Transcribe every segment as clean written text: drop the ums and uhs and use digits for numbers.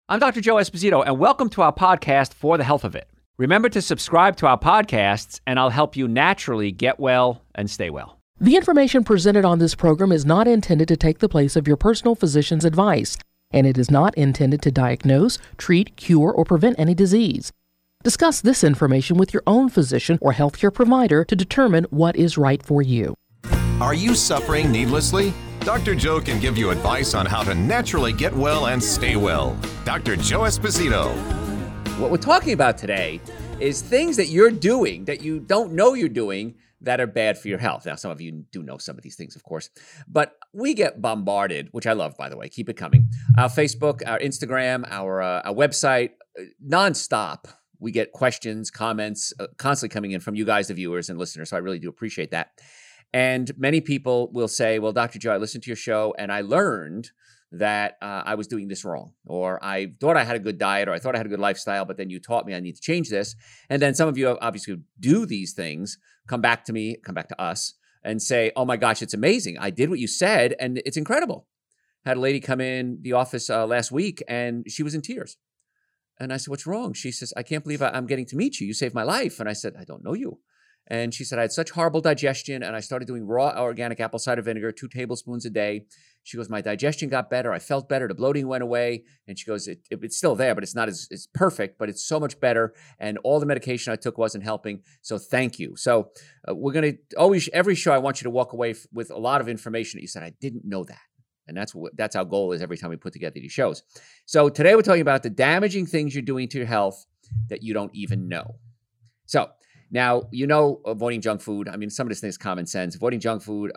I'm Dr. Joe Esposito, and welcome to our podcast, For the Health of It. Remember to subscribe to our podcasts, and I'll help you naturally get well and stay well. The information presented on this program is not intended to take the place of your personal physician's advice, and it is not intended to diagnose, treat, cure, or prevent any disease. Discuss this information with your own physician or healthcare provider to determine what is right for you. Are you suffering needlessly? Dr. Joe can give you advice on how to naturally get well and stay well. Dr. Joe Esposito. What we're talking about today is things that you're doing that you don't know you're doing that are bad for your health. Now, some of you do know some of these things, of course, but we get bombarded, which I love, by the way. Keep it coming. Our Facebook, our Instagram, our website, nonstop. We get questions, comments constantly coming in from you guys, the viewers and listeners, so I really do appreciate that. And many people will say, well, Dr. Joe, I listened to your show and I learned that I was doing this wrong, or I thought I had a good diet, or I thought I had a good lifestyle, but then you taught me I need to change this. And then some of you obviously do these things, come back to us and say, oh my gosh, it's amazing. I did what you said and it's incredible. Had a lady come in the office last week and she was in tears. And I said, what's wrong? She says, I can't believe I'm getting to meet you. You saved my life. And I said, I don't know you. And she said, I had such horrible digestion and I started doing raw organic apple cider vinegar, 2 tablespoons a day. She goes, my digestion got better. I felt better. The bloating went away. And she goes, it's still there, but it's not as perfect, but it's so much better. And all the medication I took wasn't helping. So thank you. So we're going to always, every show, I want you to walk away with a lot of information that you said, I didn't know that. And that's our goal is every time we put together these shows. So today we're talking about the damaging things you're doing to your health that you don't even know. So now, avoiding junk food. I mean, some of this thing is common sense. Avoiding junk food,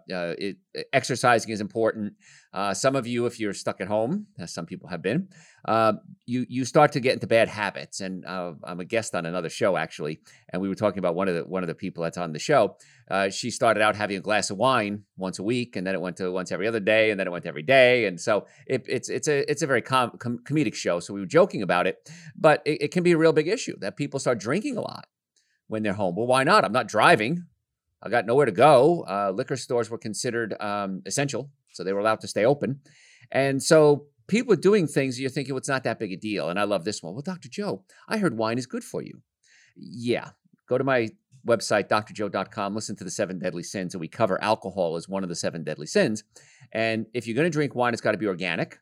exercising is important. Some of you, if you're stuck at home, as some people have been, you start to get into bad habits. And I'm a guest on another show, actually, and we were talking about one of the people that's on the show. She started out having a glass of wine once a week, and then it went to once every other day, and then it went to every day. And so it's a very comedic show. So we were joking about it, but it can be a real big issue that people start drinking a lot when they're home. Well, why not? I'm not driving. I got nowhere to go. Liquor stores were considered essential, so they were allowed to stay open. And so people are doing things you're thinking, well, it's not that big a deal. And I love this one. Well, Dr. Joe, I heard wine is good for you. Yeah. Go to my website, drjoe.com, listen to the 7 deadly sins, and we cover alcohol as one of the 7 deadly sins. And if you're going to drink wine, it's got to be organic.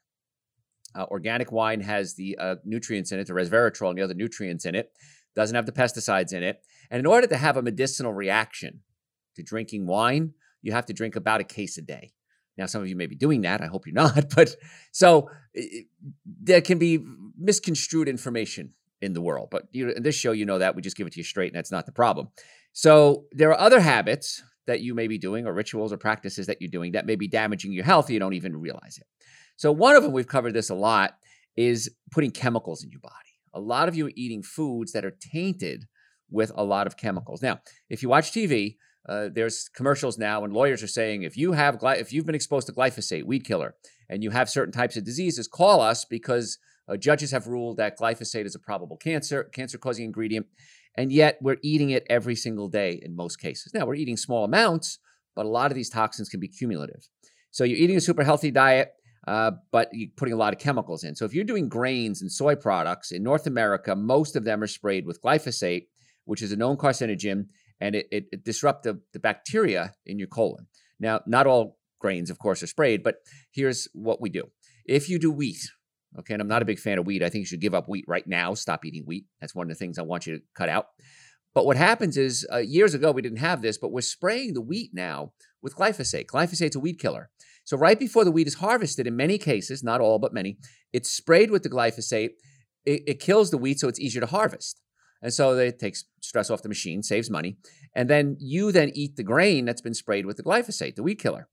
Organic wine has the nutrients in it, the resveratrol and the other nutrients in it. Doesn't have the pesticides in it. And in order to have a medicinal reaction to drinking wine, you have to drink about a case a day. Now, some of you may be doing that. I hope you're not. But so there can be misconstrued information in the world. But in this show, that. We just give it to you straight, and that's not the problem. So there are other habits that you may be doing, or rituals or practices that you're doing that may be damaging your health. You don't even realize it. So one of them, we've covered this a lot, is putting chemicals in your body. A lot of you are eating foods that are tainted with a lot of chemicals. Now, if you watch TV, there's commercials now, and lawyers are saying if you've been exposed to glyphosate, weed killer, and you have certain types of diseases, call us because judges have ruled that glyphosate is a probable cancer-causing ingredient, and yet we're eating it every single day in most cases. Now, we're eating small amounts, but a lot of these toxins can be cumulative. So you're eating a super healthy diet, but you're putting a lot of chemicals in. So if you're doing grains and soy products in North America, most of them are sprayed with glyphosate, which is a known carcinogen, and it disrupts the bacteria in your colon. Now, not all grains, of course, are sprayed, but here's what we do. If you do wheat, okay, and I'm not a big fan of wheat. I think you should give up wheat right now. Stop eating wheat. That's one of the things I want you to cut out. But what happens is, years ago, we didn't have this, but we're spraying the wheat now with glyphosate. Glyphosate's a weed killer. So right before the wheat is harvested, in many cases, not all, but many, it's sprayed with the glyphosate. It kills the wheat, so it's easier to harvest. And so it takes stress off the machine, saves money. And then you eat the grain that's been sprayed with the glyphosate, the weed killer.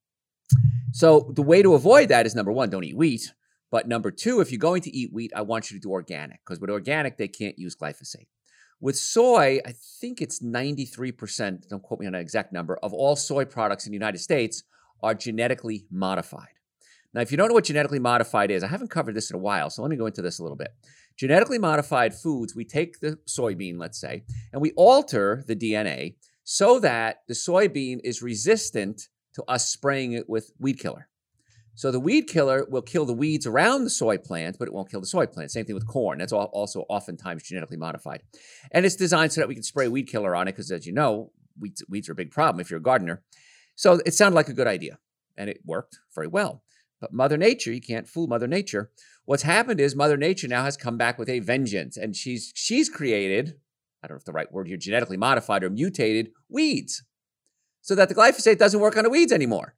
So the way to avoid that is, number one, don't eat wheat. But number two, if you're going to eat wheat, I want you to do organic, because with organic, they can't use glyphosate. With soy, I think it's 93%, don't quote me on an exact number, of all soy products in the United States are genetically modified. Now, if you don't know what genetically modified is, I haven't covered this in a while, so let me go into this a little bit. Genetically modified foods, we take the soybean, let's say, and we alter the DNA so that the soybean is resistant to us spraying it with weed killer. So the weed killer will kill the weeds around the soy plant, but it won't kill the soy plant. Same thing with corn. That's also oftentimes genetically modified. And it's designed so that we can spray weed killer on it because, as you know, weeds are a big problem if you're a gardener. So it sounded like a good idea, and it worked very well. But Mother Nature, you can't fool Mother Nature. What's happened is Mother Nature now has come back with a vengeance, and she's created, I don't know if the right word here, genetically modified or mutated weeds so that the glyphosate doesn't work on the weeds anymore.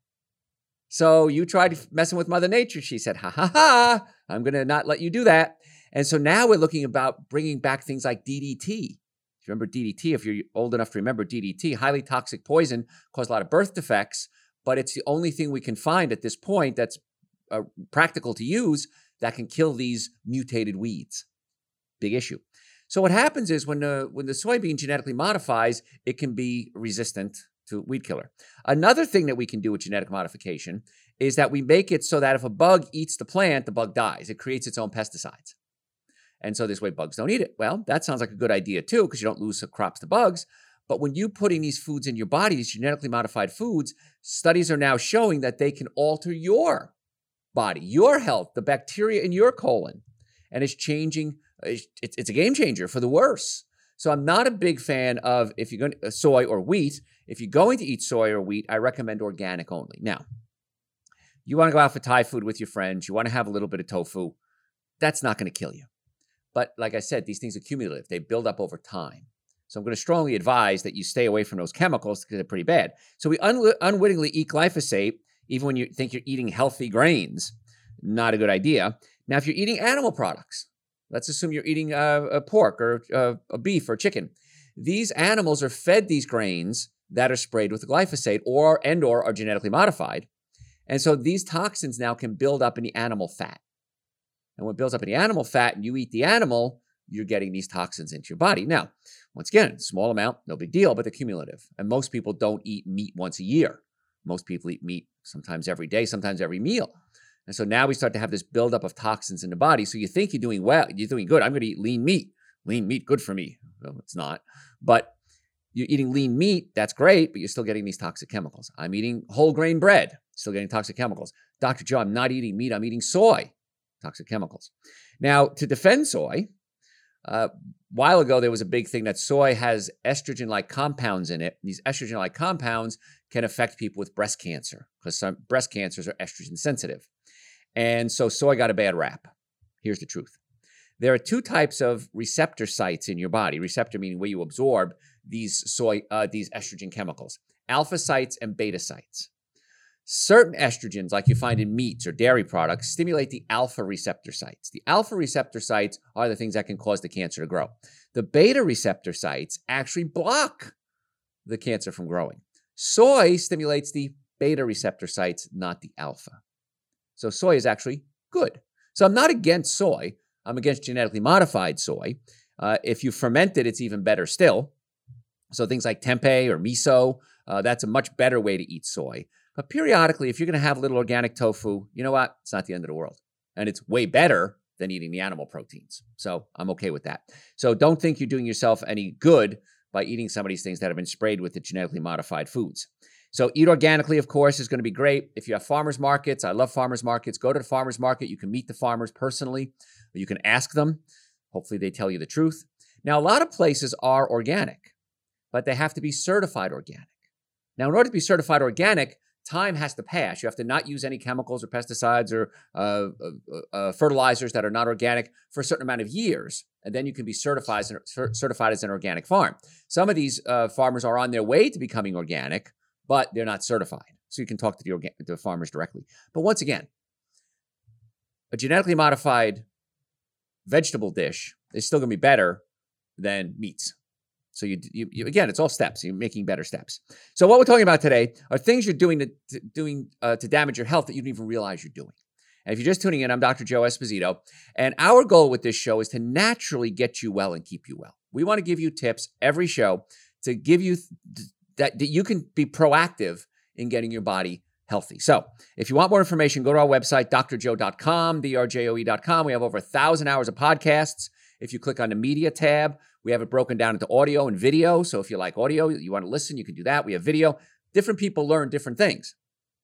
So you tried messing with Mother Nature. She said, ha, ha, ha, I'm going to not let you do that. And so now we're looking about bringing back things like DDT. If you remember DDT, if you're old enough to remember DDT, highly toxic poison, caused a lot of birth defects, but it's the only thing we can find at this point that's practical to use that can kill these mutated weeds. Big issue. So what happens is when the soybean genetically modifies, it can be resistant to weed killer. Another thing that we can do with genetic modification is that we make it so that if a bug eats the plant, the bug dies. It creates its own pesticides. And so this way bugs don't eat it. Well, that sounds like a good idea too, because you don't lose crops to bugs. But when you're putting these foods in your body, these genetically modified foods, studies are now showing that they can alter your body, your health, the bacteria in your colon. And it's changing. It's a game changer for the worse. So I'm not a big fan of if you're going to soy or wheat. If you're going to eat soy or wheat, I recommend organic only. Now, you want to go out for Thai food with your friends. You want to have a little bit of tofu. That's not going to kill you. But like I said, these things are cumulative. They build up over time. So I'm going to strongly advise that you stay away from those chemicals because they're pretty bad. So we unwittingly eat glyphosate, even when you think you're eating healthy grains. Not a good idea. Now, if you're eating animal products, let's assume you're eating a pork or a beef or chicken. These animals are fed these grains that are sprayed with glyphosate or are genetically modified. And so these toxins now can build up in the animal fat. And when it builds up in the animal fat and you eat the animal, you're getting these toxins into your body. Now, once again, small amount, no big deal, but they're cumulative. And most people don't eat meat once a year. Most people eat meat sometimes every day, sometimes every meal. And so now we start to have this buildup of toxins in the body. So you think you're doing well, you're doing good. I'm going to eat lean meat. Lean meat, good for me. Well, it's not. But you're eating lean meat, that's great, but you're still getting these toxic chemicals. I'm eating whole grain bread, still getting toxic chemicals. Dr. Joe, I'm not eating meat, I'm eating soy, toxic chemicals. Now, to defend soy, a while ago there was a big thing that soy has estrogen-like compounds in it. These estrogen-like compounds can affect people with breast cancer because some breast cancers are estrogen sensitive. And so soy got a bad rap. Here's the truth. There are two types of receptor sites in your body. Receptor meaning where you absorb these estrogen chemicals. Alpha sites and beta sites. Certain estrogens, like you find in meats or dairy products, stimulate the alpha receptor sites. The alpha receptor sites are the things that can cause the cancer to grow. The beta receptor sites actually block the cancer from growing. Soy stimulates the beta receptor sites, not the alpha. So soy is actually good. So I'm not against soy. I'm against genetically modified soy. If you ferment it, it's even better still. So things like tempeh or miso, that's a much better way to eat soy. But periodically, if you're going to have a little organic tofu, you know what? It's not the end of the world. And it's way better than eating the animal proteins. So I'm okay with that. So don't think you're doing yourself any good by eating some of these things that have been sprayed with the genetically modified foods. So eat organically, of course, is going to be great. If you have farmers markets, I love farmers markets. Go to the farmers market. You can meet the farmers personally. Or you can ask them. Hopefully they tell you the truth. Now, a lot of places are organic, but they have to be certified organic. Now, in order to be certified organic, time has to pass. You have to not use any chemicals or pesticides or fertilizers that are not organic for a certain amount of years. And then you can be certified as an organic farm. Some of these farmers are on their way to becoming organic, but they're not certified. So you can talk to the farmers directly. But once again, a genetically modified vegetable dish is still going to be better than meats. So you again, it's all steps. You're making better steps. So what we're talking about today are things you're doing to damage your health that you don't even realize you're doing. And if you're just tuning in, I'm Dr. Joe Esposito, and our goal with this show is to naturally get you well and keep you well. We want to give you tips every show to give you that you can be proactive in getting your body healthy. So if you want more information, go to our website, drjoe.com, drjoe.com. We have over 1,000 hours of podcasts. If you click on the media tab, we have it broken down into audio and video. So if you like audio, you want to listen, you can do that. We have video. Different people learn different things.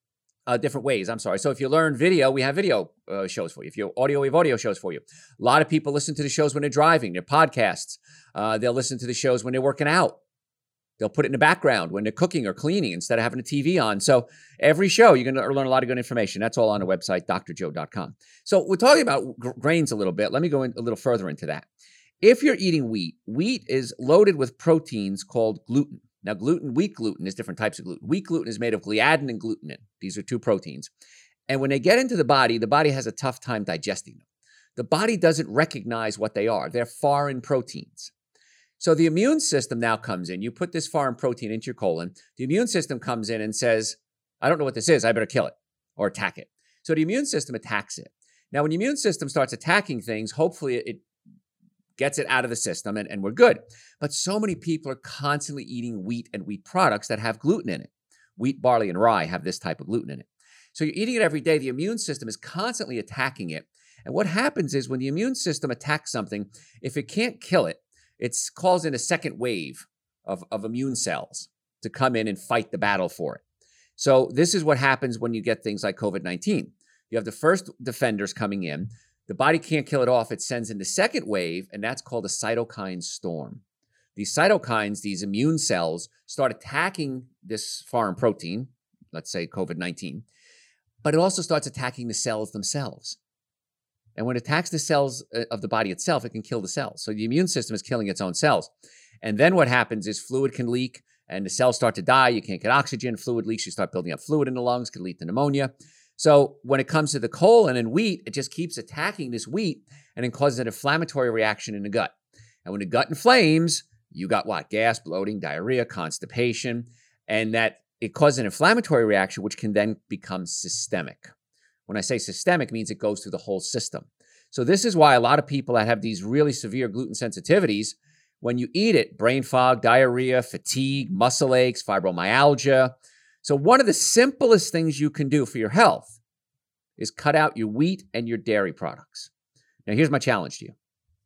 different ways. I'm sorry. So if you learn video, we have video shows for you. If you're audio, we have audio shows for you. A lot of people listen to the shows when they're driving, their podcasts. They'll listen to the shows when they're working out. They'll put it in the background when they're cooking or cleaning instead of having a TV on. So every show, you're going to learn a lot of good information. That's all on the website, drjoe.com. So we're talking about grains a little bit. Let me go in a little further into that. If you're eating wheat, wheat is loaded with proteins called gluten. Now, wheat gluten is different types of gluten. Wheat gluten is made of gliadin and glutenin. These are two proteins. And when they get into the body has a tough time digesting them. The body doesn't recognize what they are. They're foreign proteins. So the immune system now comes in. You put this foreign protein into your colon. The immune system comes in and says, I don't know what this is. I better kill it or attack it. So the immune system attacks it. Now, when the immune system starts attacking things, hopefully it gets it out of the system and we're good. But so many people are constantly eating wheat and wheat products that have gluten in it. Wheat, barley, and rye have this type of gluten in it. So you're eating it every day. The immune system is constantly attacking it. And what happens is when the immune system attacks something, if it can't kill it, it calls in a second wave of immune cells to come in and fight the battle for it. So this is what happens when you get things like COVID-19. You have the first defenders coming in. The body can't kill it off. It sends in the second wave, and that's called a cytokine storm. These cytokines, these immune cells, start attacking this foreign protein, let's say COVID-19, but it also starts attacking the cells themselves. And when it attacks the cells of the body itself, it can kill the cells. So the immune system is killing its own cells. And then what happens is fluid can leak, and the cells start to die. You can't get oxygen. Fluid leaks. You start building up fluid in the lungs, can lead to pneumonia. So when it comes to the colon and wheat, it just keeps attacking this wheat and it causes an inflammatory reaction in the gut. And when the gut inflames, you got what? Gas, bloating, diarrhea, constipation, and that it causes an inflammatory reaction, which can then become systemic. When I say systemic, it means it goes through the whole system. So this is why a lot of people that have these really severe gluten sensitivities, when you eat it, brain fog, diarrhea, fatigue, muscle aches, fibromyalgia. So one of the simplest things you can do for your health is cut out your wheat and your dairy products. Now, here's my challenge to you.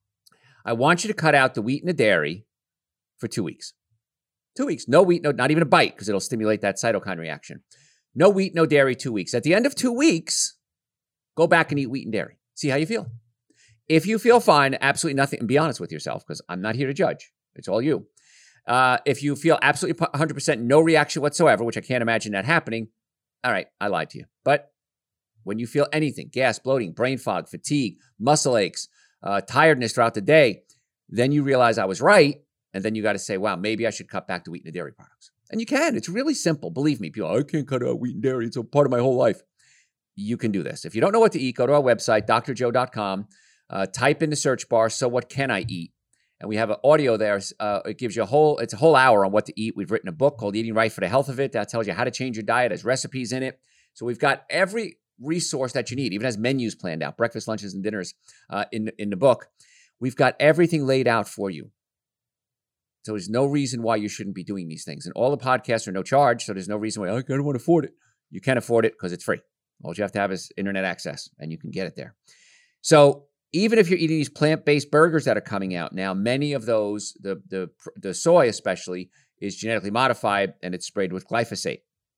I want you to cut out the wheat and the dairy for 2 weeks. 2 weeks. No wheat, no, not even a bite, because it'll stimulate that cytokine reaction. No wheat, no dairy, 2 weeks. At the end of 2 weeks, go back and eat wheat and dairy. See how you feel. If you feel fine, absolutely nothing, and be honest with yourself, because I'm not here to judge. It's all you. If you feel absolutely 100% no reaction whatsoever, which I can't imagine that happening, all right, I lied to you. But when you feel anything, gas, bloating, brain fog, fatigue, muscle aches, tiredness throughout the day, then you realize I was right. And then you got to say, wow, maybe I should cut back to wheat and dairy products. And you can. It's really simple. Believe me, people, I can't cut out wheat and dairy. It's a part of my whole life. You can do this. If you don't know what to eat, go to our website, drjoe.com. Type in the search bar, so what can I eat? And we have an audio there. It gives you it's a whole hour on what to eat. We've written a book called Eating Right for the Health of It. That tells you how to change your diet. Has recipes in it. So we've got every resource that you need. Even has menus planned out, breakfast, lunches, and dinners in the book. We've got everything laid out for you. So there's no reason why you shouldn't be doing these things. And all the podcasts are no charge, so there's no reason why I don't want to afford it. You can afford it because it's free. All you have to have is internet access, and you can get it there. So even if you're eating these plant-based burgers that are coming out now, many of those, the soy especially, is genetically modified, and it's sprayed with glyphosate.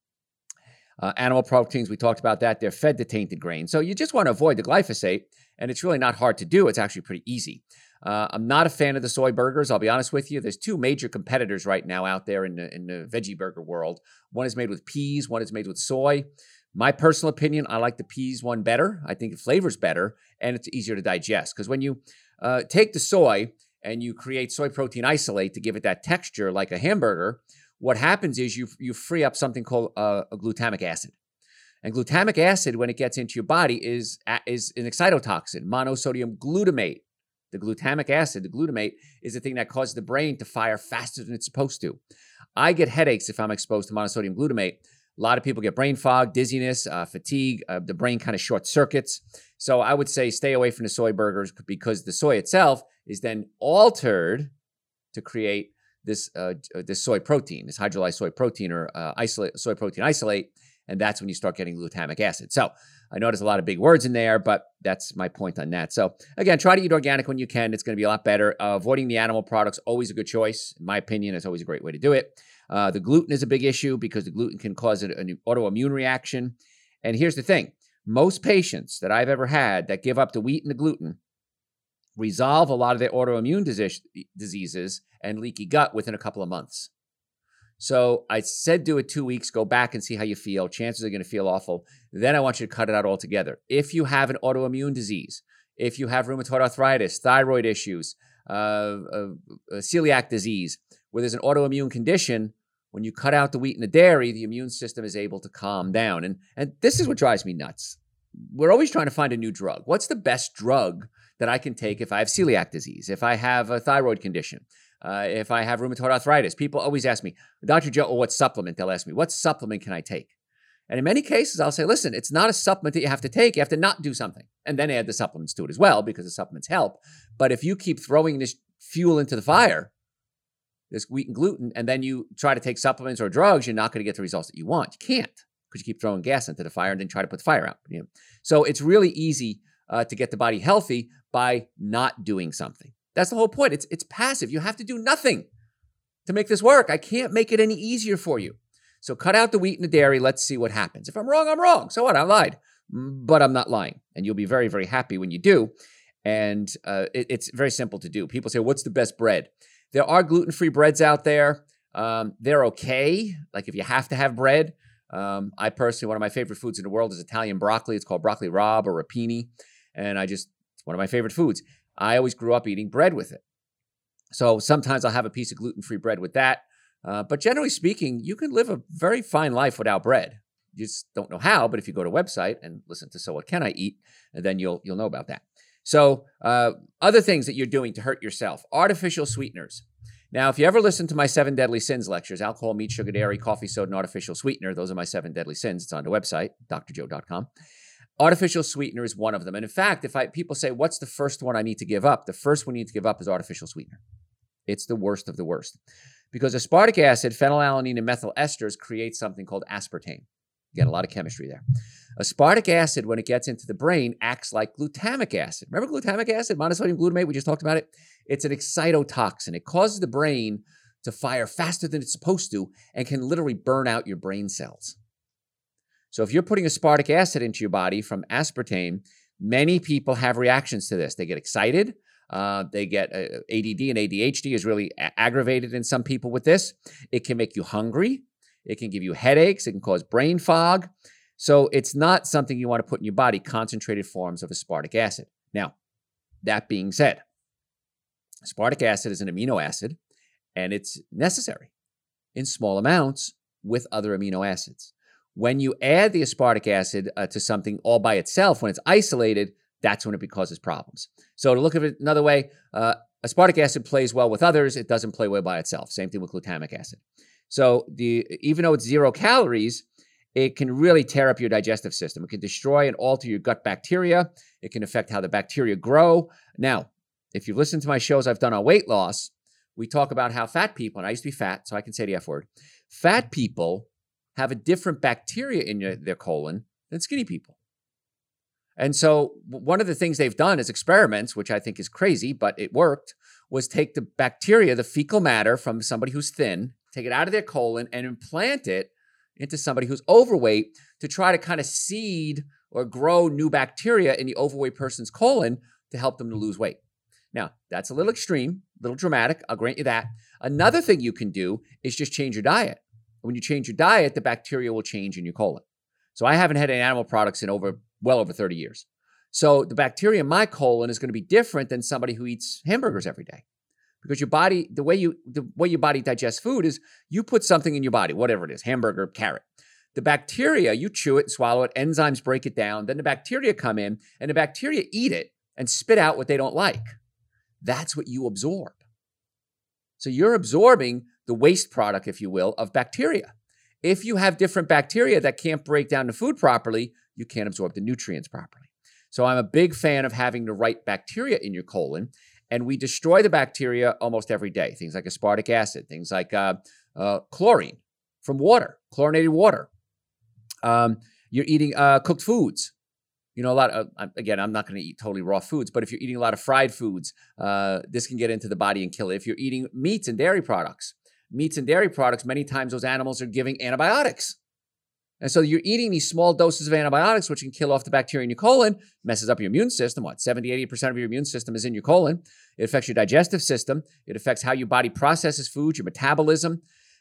Animal proteins, we talked about that. They're fed to tainted grain. So you just want to avoid the glyphosate, and it's really not hard to do. It's actually pretty easy. I'm not a fan of the soy burgers. I'll be honest with you. There's two major competitors right now out there in the veggie burger world. One is made with peas. One is made with soy. My personal opinion, I like the peas one better. I think the flavor's better, and it's easier to digest. Because when you take the soy and you create soy protein isolate to give it that texture like a hamburger, what happens is you free up something called a glutamic acid. And glutamic acid, when it gets into your body, is an excitotoxin, monosodium glutamate. The glutamic acid, the glutamate, is the thing that causes the brain to fire faster than it's supposed to. I get headaches if I'm exposed to monosodium glutamate. A lot of people get brain fog, dizziness, fatigue. The brain kind of short circuits. So I would say stay away from the soy burgers because the soy itself is then altered to create this soy protein, this hydrolyzed soy protein or soy protein isolate. And that's when you start getting glutamic acid. So I know there's a lot of big words in there, but that's my point on that. So again, try to eat organic when you can. It's going to be a lot better. Avoiding the animal products, always a good choice. In my opinion, it's always a great way to do it. The gluten is a big issue because the gluten can cause an autoimmune reaction. And here's the thing. Most patients that I've ever had that give up the wheat and the gluten resolve a lot of their autoimmune diseases and leaky gut within a couple of months. So I said do it 2 weeks, go back and see how you feel. Chances are going to feel awful. Then I want you to cut it out altogether. If you have an autoimmune disease, if you have rheumatoid arthritis, thyroid issues, celiac disease, where there's an autoimmune condition, when you cut out the wheat and the dairy, the immune system is able to calm down. And this is what drives me nuts. We're always trying to find a new drug. What's the best drug that I can take if I have celiac disease, if I have a thyroid condition, if I have rheumatoid arthritis? People always ask me, Dr. Joe, what supplement? They'll ask me, what supplement can I take? And in many cases, I'll say, listen, it's not a supplement that you have to take. You have to not do something and then add the supplements to it as well, because the supplements help. But if you keep throwing this fuel into the fire, this wheat and gluten, and then you try to take supplements or drugs, you're not going to get the results that you want. You can't, because you keep throwing gas into the fire and then try to put the fire out. So it's really easy to get the body healthy by not doing something. That's the whole point. It's passive. You have to do nothing to make this work. I can't make it any easier for you. So cut out the wheat and the dairy. Let's see what happens. If I'm wrong, I'm wrong. So what? I lied. But I'm not lying. And you'll be very, very happy when you do. And it's very simple to do. People say, what's the best bread? There are gluten-free breads out there. They're okay. Like if you have to have bread. I personally, one of my favorite foods in the world is Italian broccoli. It's called broccoli rabe or rapini. And it's one of my favorite foods. I always grew up eating bread with it. So sometimes I'll have a piece of gluten-free bread with that. But generally speaking, you can live a very fine life without bread. You just don't know how, but if you go to a website and listen to So What Can I Eat, then you'll know about that. So other things that you're doing to hurt yourself, artificial sweeteners. Now, if you ever listen to my 7 Deadly Sins lectures, alcohol, meat, sugar, dairy, coffee, soda, and artificial sweetener, those are my 7 Deadly Sins. It's on the website, drjoe.com. Artificial sweetener is one of them. And in fact, people say, what's the first one I need to give up? The first one you need to give up is artificial sweetener. It's the worst of the worst. Because aspartic acid, phenylalanine, and methyl esters create something called aspartame. Again, a lot of chemistry there. Aspartic acid, when it gets into the brain, acts like glutamic acid. Remember glutamic acid, monosodium glutamate? We just talked about it. It's an excitotoxin. It causes the brain to fire faster than it's supposed to and can literally burn out your brain cells. So if you're putting aspartic acid into your body from aspartame, many people have reactions to this. They get excited. They get ADD and ADHD is really aggravated in some people with this. It can make you hungry. It can give you headaches. It can cause brain fog. So it's not something you want to put in your body, concentrated forms of aspartic acid. Now, that being said, aspartic acid is an amino acid, and it's necessary in small amounts with other amino acids. When you add the aspartic acid to something all by itself, when it's isolated, that's when it causes problems. So to look at it another way, aspartic acid plays well with others. It doesn't play well by itself. Same thing with glutamic acid. So even though it's 0 calories, it can really tear up your digestive system. It can destroy and alter your gut bacteria. It can affect how the bacteria grow. Now, if you've listened to my shows I've done on weight loss, we talk about how fat people, and I used to be fat, so I can say the F word, fat people have a different bacteria in their colon than skinny people. And so one of the things they've done is experiments, which I think is crazy, but it worked, was take the bacteria, the fecal matter from somebody who's thin, take it out of their colon and implant it into somebody who's overweight to try to kind of seed or grow new bacteria in the overweight person's colon to help them to lose weight. Now, that's a little extreme, a little dramatic. I'll grant you that. Another thing you can do is just change your diet. When you change your diet, the bacteria will change in your colon. So I haven't had any animal products in well over 30 years. So the bacteria in my colon is going to be different than somebody who eats hamburgers every day. Because your body, the way your body digests food is you put something in your body, whatever it is, hamburger, carrot. The bacteria, you chew it and swallow it, enzymes break it down, then the bacteria come in, and the bacteria eat it and spit out what they don't like. That's what you absorb. So you're absorbing the waste product, if you will, of bacteria. If you have different bacteria that can't break down the food properly, you can't absorb the nutrients properly. So I'm a big fan of having the right bacteria in your colon. And we destroy the bacteria almost every day. Things like aspartic acid, things like chlorine from water, chlorinated water. You're eating cooked foods. You know, a lot of, again, I'm not going to eat totally raw foods, but if you're eating a lot of fried foods, this can get into the body and kill it. If you're eating meats and dairy products, many times those animals are giving antibiotics. And so you're eating these small doses of antibiotics, which can kill off the bacteria in your colon, messes up your immune system. 70, 80% of your immune system is in your colon. It affects your digestive system. It affects how your body processes food, your metabolism.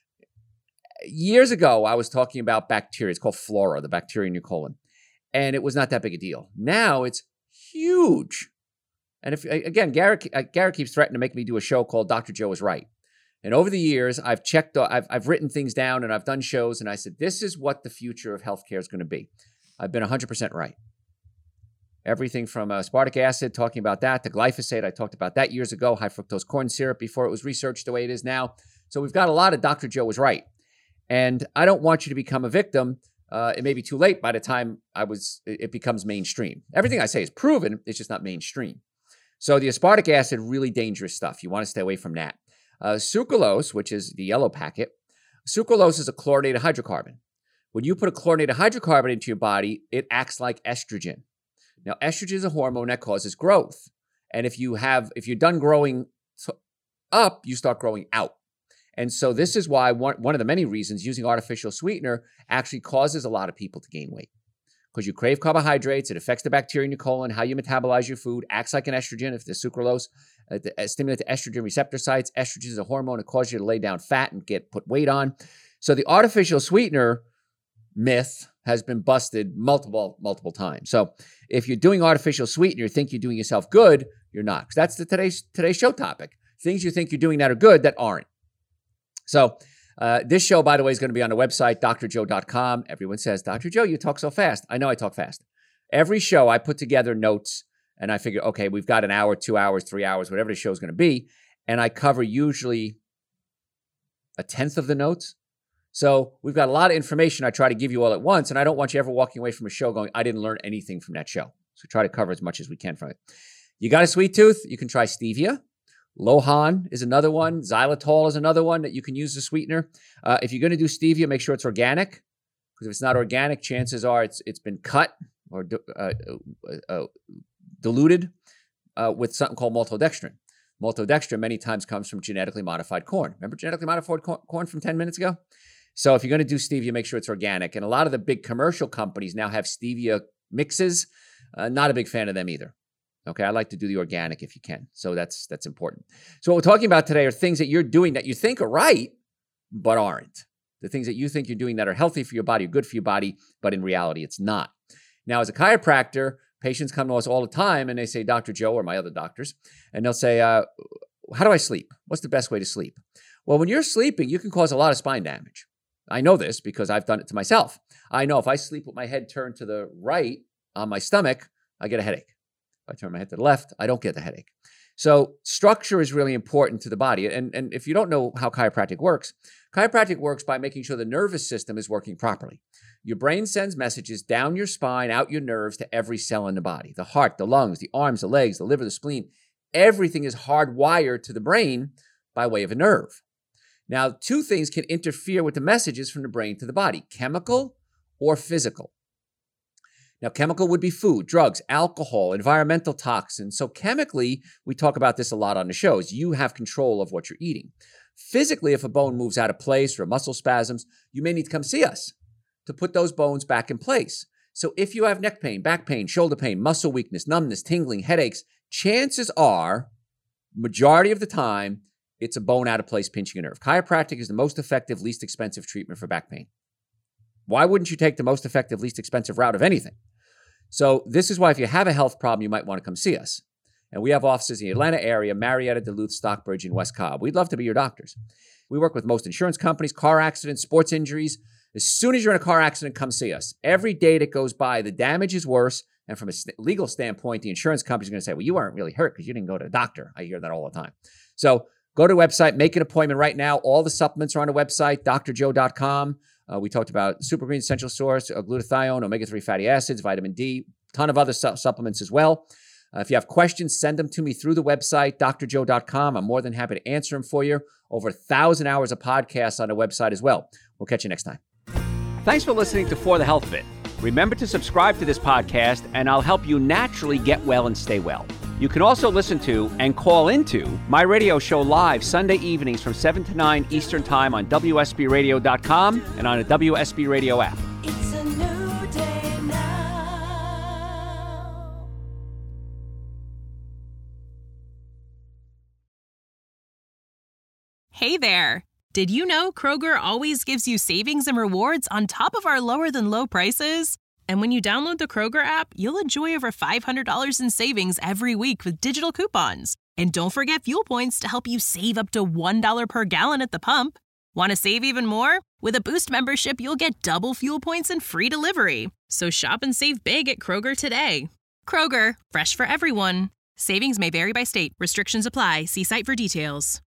Years ago, I was talking about bacteria. It's called flora, the bacteria in your colon. And it was not that big a deal. Now it's huge. And Garrett keeps threatening to make me do a show called Dr. Joe is Right. And over the years, I've written things down and I've done shows and I said, this is what the future of healthcare is going to be. I've been 100% right. Everything from aspartic acid, talking about that, to glyphosate, I talked about that years ago, high fructose corn syrup before it was researched the way it is now. So we've got a lot of Dr. Joe is right. And I don't want you to become a victim. It may be too late by the time it becomes mainstream. Everything I say is proven, it's just not mainstream. So the aspartic acid, really dangerous stuff. You want to stay away from that. Sucralose, which is the yellow packet, sucralose is a chlorinated hydrocarbon. When you put a chlorinated hydrocarbon into your body, it acts like estrogen. Now, estrogen is a hormone that causes growth. And if you're done growing up, you start growing out. And so this is why one of the many reasons using artificial sweetener actually causes a lot of people to gain weight. Because you crave carbohydrates, it affects the bacteria in your colon, how you metabolize your food, acts like an estrogen. If the sucralose stimulates the estrogen receptor sites, estrogen is a hormone that causes you to lay down fat and put weight on. So the artificial sweetener myth has been busted multiple times. So if you're doing artificial sweetener, you think you're doing yourself good, you're not. Because that's today's show topic. Things you think you're doing that are good that aren't. So this show, by the way, is going to be on the website, drjoe.com. Everyone says, Dr. Joe, you talk so fast. I know I talk fast. Every show, I put together notes, and I figure, okay, we've got an hour, 2 hours, 3 hours, whatever the show is going to be, and I cover usually a tenth of the notes. So we've got a lot of information I try to give you all at once, and I don't want you ever walking away from a show going, I didn't learn anything from that show. So try to cover as much as we can from it. You got a sweet tooth? You can try stevia. Lohan is another one. Xylitol is another one that you can use as a sweetener. If you're going to do stevia, make sure it's organic, because if it's not organic, chances are it's been cut or diluted with something called maltodextrin. Maltodextrin many times comes from genetically modified corn. Remember genetically modified corn from 10 minutes ago? So if you're going to do stevia, make sure it's organic. And a lot of the big commercial companies now have stevia mixes. Not a big fan of them either. Okay, I like to do the organic if you can. So that's important. So what we're talking about today are things that you're doing that you think are right, but aren't. The things that you think you're doing that are healthy for your body, good for your body, but in reality, it's not. Now, as a chiropractor, patients come to us all the time and they say, Dr. Joe, or my other doctors, and they'll say, how do I sleep? What's the best way to sleep? Well, when you're sleeping, you can cause a lot of spine damage. I know this because I've done it to myself. I know if I sleep with my head turned to the right on my stomach, I get a headache. If I turn my head to the left, I don't get the headache. So structure is really important to the body. And if you don't know how chiropractic works by making sure the nervous system is working properly. Your brain sends messages down your spine, out your nerves to every cell in the body. The heart, the lungs, the arms, the legs, the liver, the spleen. Everything is hardwired to the brain by way of a nerve. Now, two things can interfere with the messages from the brain to the body, chemical or physical. Now, chemical would be food, drugs, alcohol, environmental toxins. So chemically, we talk about this a lot on the shows. You have control of what you're eating. Physically, if a bone moves out of place or muscle spasms, you may need to come see us to put those bones back in place. So if you have neck pain, back pain, shoulder pain, muscle weakness, numbness, tingling, headaches, chances are, majority of the time, it's a bone out of place pinching a nerve. Chiropractic is the most effective, least expensive treatment for back pain. Why wouldn't you take the most effective, least expensive route of anything? So this is why if you have a health problem, you might want to come see us. And we have offices in the Atlanta area, Marietta, Duluth, Stockbridge, and West Cobb. We'd love to be your doctors. We work with most insurance companies, car accidents, sports injuries. As soon as you're in a car accident, come see us. Every day that goes by, the damage is worse. And from a legal standpoint, the insurance company's going to say, well, you weren't really hurt because you didn't go to a doctor. I hear that all the time. So go to the website, make an appointment right now. All the supplements are on the website, drjoe.com. We talked about Super Green Essential Source, glutathione, omega-3 fatty acids, vitamin D, a ton of other supplements as well. If you have questions, send them to me through the website, drjoe.com. I'm more than happy to answer them for you. Over 1,000 hours of podcasts on the website as well. We'll catch you next time. Thanks for listening to For the Health Fit. Remember to subscribe to this podcast, and I'll help you naturally get well and stay well. You can also listen to and call into my radio show live Sunday evenings from 7 to 9 Eastern Time on WSBRadio.com and on the WSB Radio app. Hey there! Did you know Kroger always gives you savings and rewards on top of our lower-than-low prices? And when you download the Kroger app, you'll enjoy over $500 in savings every week with digital coupons. And don't forget fuel points to help you save up to $1 per gallon at the pump. Want to save even more? With a Boost membership, you'll get double fuel points and free delivery. So shop and save big at Kroger today. Kroger, fresh for everyone. Savings may vary by state. Restrictions apply. See site for details.